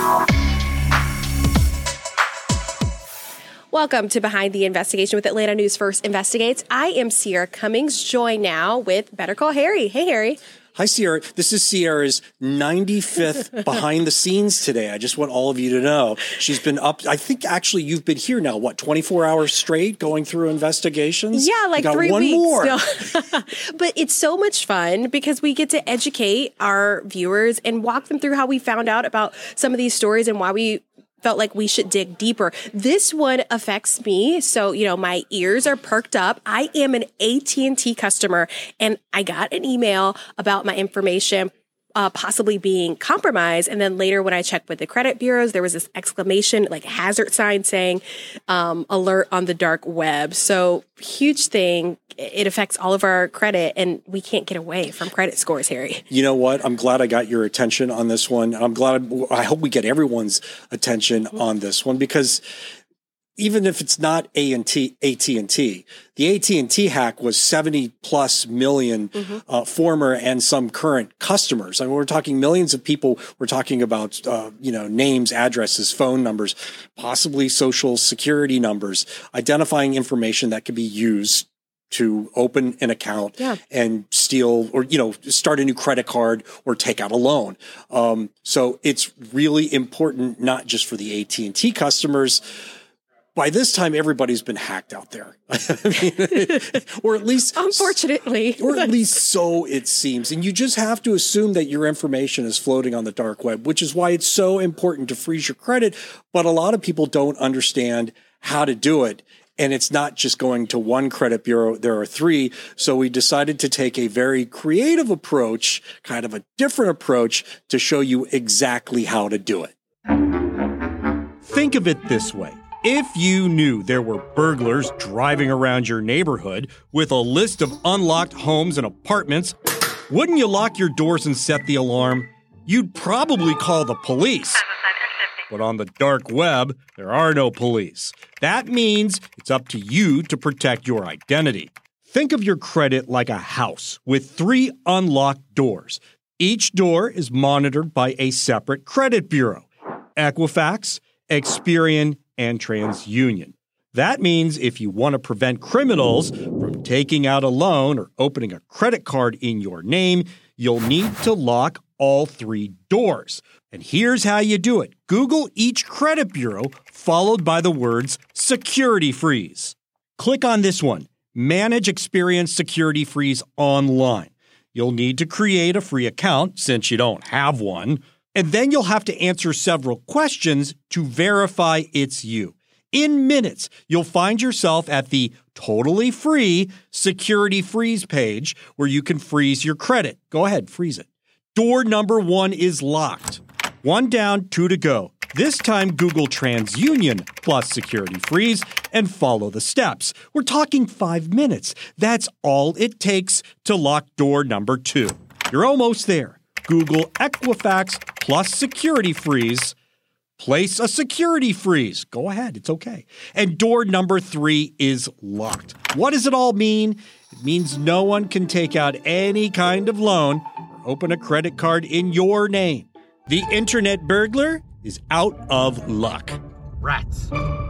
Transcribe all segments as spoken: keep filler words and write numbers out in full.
Welcome to Behind the Investigation with Atlanta News First Investigates. I am Sierra Cummings, joined now with Better Call Harry. Hey, Harry. Hi, Sierra. This is Sierra's ninety-fifth behind the scenes today. I just want all of you to know. She's been up, I think actually you've been here now, what, twenty-four hours straight going through investigations? Yeah, like got three one weeks. more. No. But it's so much fun because we get to educate our viewers and walk them through how we found out about some of these stories and why we felt like we should dig deeper. This one affects me. So, you know, my ears are perked up. I am an A T and T customer, and I got an email about my information uh, possibly being compromised. And then later when I checked with the credit bureaus, there was this exclamation, like hazard sign saying um, alert on the dark web. So huge thing. It affects all of our credit, and we can't get away from credit scores, Harry. You know what? I'm glad I got your attention on this one. I'm glad, I hope we get everyone's attention mm-hmm. on this one, because even if it's not A and T, A T and T, the A T and T hack was seventy plus million mm-hmm. uh, former and some current customers. I mean, we're talking millions of people. We're talking about, uh, you know, names, addresses, phone numbers, possibly social security numbers, identifying information that could be used to open an account yeah. and steal or, you know, start a new credit card or take out a loan. Um, so it's really important, not just for the A T and T customers. By this time, everybody's been hacked out there. I mean, or at least, unfortunately, or at least so it seems. And you just have to assume that your information is floating on the dark web, which is why it's so important to freeze your credit. But a lot of people don't understand how to do it. And it's not just going to one credit bureau. There are three. So we decided to take a very creative approach, kind of a different approach, to show you exactly how to do it. Think of it this way. If you knew there were burglars driving around your neighborhood with a list of unlocked homes and apartments, wouldn't you lock your doors and set the alarm? You'd probably call the police. But on the dark web, there are no police. That means it's up to you to protect your identity. Think of your credit like a house with three unlocked doors. Each door is monitored by a separate credit bureau: Equifax, Experian, and TransUnion. That means if you want to prevent criminals from taking out a loan or opening a credit card in your name, you'll need to lock all three doors. And here's how you do it. Google each credit bureau, followed by the words security freeze. Click on this one, Manage Experian Security Freeze Online. You'll need to create a free account since you don't have one. And then you'll have to answer several questions to verify it's you. In minutes, you'll find yourself at the totally free Security Freeze page where you can freeze your credit. Go ahead, freeze it. Door number one is locked. One down, two to go. This time, Google TransUnion plus Security Freeze and follow the steps. We're talking five minutes. That's all it takes to lock door number two. You're almost there. Google Equifax plus Security Freeze. Place a security freeze. Go ahead, it's okay. And door number three is locked. What does it all mean? It means no one can take out any kind of loan or open a credit card in your name. The internet burglar is out of luck. Rats.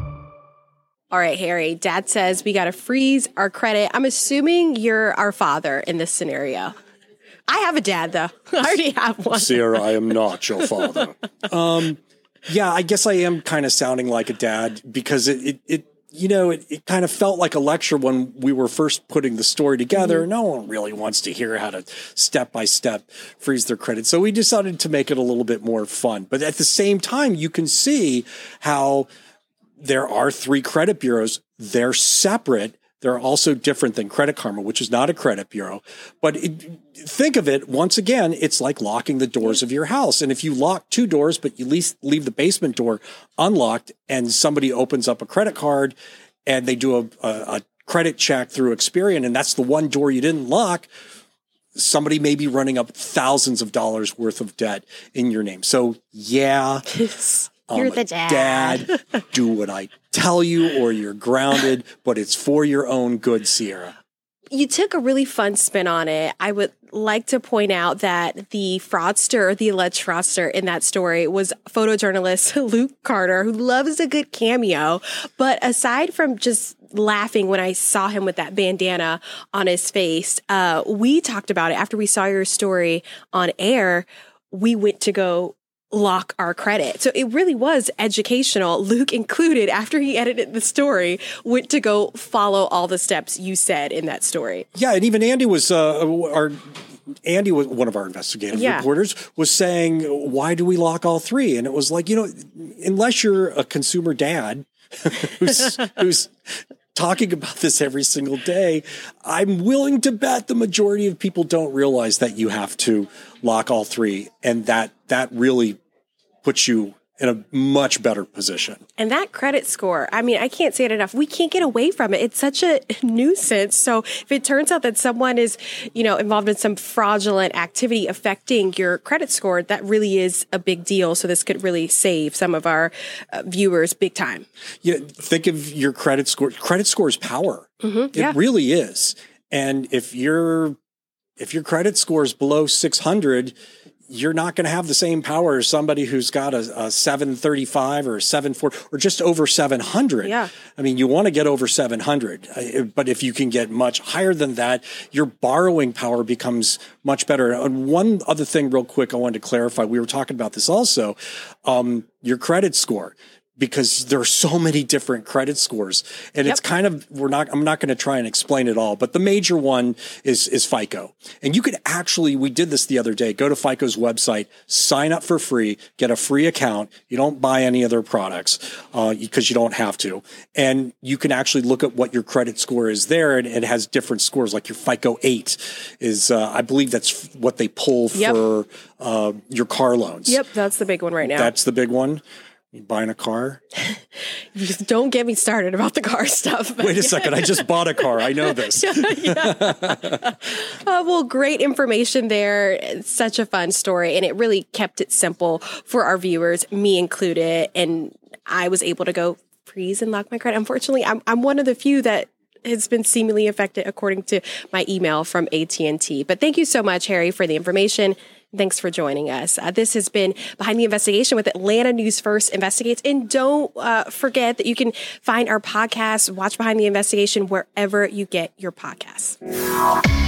All right, Harry, Dad says we got to freeze our credit. I'm assuming you're our father in this scenario. I have a dad, though. I already have one. Sierra, I am not your father. um, yeah, I guess I am kind of sounding like a dad because it, it, it you know, it, it kind of felt like a lecture when we were first putting the story together. Mm-hmm. No one really wants to hear how to step-by-step freeze their credit. So we decided to make it a little bit more fun. But at the same time, you can see how there are three credit bureaus. They're separate. They're also different than Credit Karma, which is not a credit bureau. But it, think of it, once again, it's like locking the doors of your house. And if you lock two doors, but you at least leave the basement door unlocked and somebody opens up a credit card and they do a, a, a credit check through Experian, and that's the one door you didn't lock, somebody may be running up thousands of dollars worth of debt in your name. So, yeah. You're the dad. Dad, do what I tell you or you're grounded, but it's for your own good, Sierra. You took a really fun spin on it. I would like to point out that the fraudster, the alleged fraudster in that story was photojournalist Luke Carter, who loves a good cameo. But aside from just laughing when I saw him with that bandana on his face, uh, we talked about it after we saw your story on air. We went to go lock our credit. So it really was educational. Luke included, after he edited the story, went to go follow all the steps you said in that story. Yeah, and even Andy was uh, our Andy was one of our investigative yeah. reporters was saying, why do we lock all three? And it was like, you know, unless you're a consumer dad who's who's talking about this every single day, I'm willing to bet the majority of people don't realize that you have to lock all three, and that that really puts you in a much better position. And that credit score, I mean, I can't say it enough. We can't get away from it. It's such a nuisance. So if it turns out that someone is, you know, involved in some fraudulent activity affecting your credit score, that really is a big deal. So this could really save some of our uh, viewers big time. Yeah, think of your credit score. Credit score is power. Mm-hmm, it yeah. really is. And if you're if your credit score is below six hundred, you're not going to have the same power as somebody who's got a, a seven thirty-five or a seven forty or just over seven hundred. Yeah. I mean, you want to get over seven hundred, but if you can get much higher than that, your borrowing power becomes much better. And one other thing real quick, I wanted to clarify. We were talking about this also, um, your credit score. Because there are so many different credit scores, and yep. it's kind of, we're not, I'm not going to try and explain it all, but the major one is, is FICO. And you could actually, we did this the other day, go to FICO's website, sign up for free, get a free account. You don't buy any of their products, uh, because you don't have to. And you can actually look at what your credit score is there, and it has different scores, like your FICO eight is, uh, I believe that's what they pull yep. for, uh, your car loans. Yep. That's the big one right now. That's the big one. You buying a car? Just don't get me started about the car stuff. Wait a second. I just bought a car. I know this. yeah. uh, well, great information there. It's such a fun story. And it really kept it simple for our viewers, me included. And I was able to go freeze and lock my credit. Unfortunately, I'm, I'm one of the few that has been seemingly affected according to my email from A T and T. But thank you so much, Harry, for the information. Thanks for joining us. Uh, this has been Behind the Investigation with Atlanta News First Investigates. And don't uh, forget that you can find our podcast, watch Behind the Investigation wherever you get your podcasts.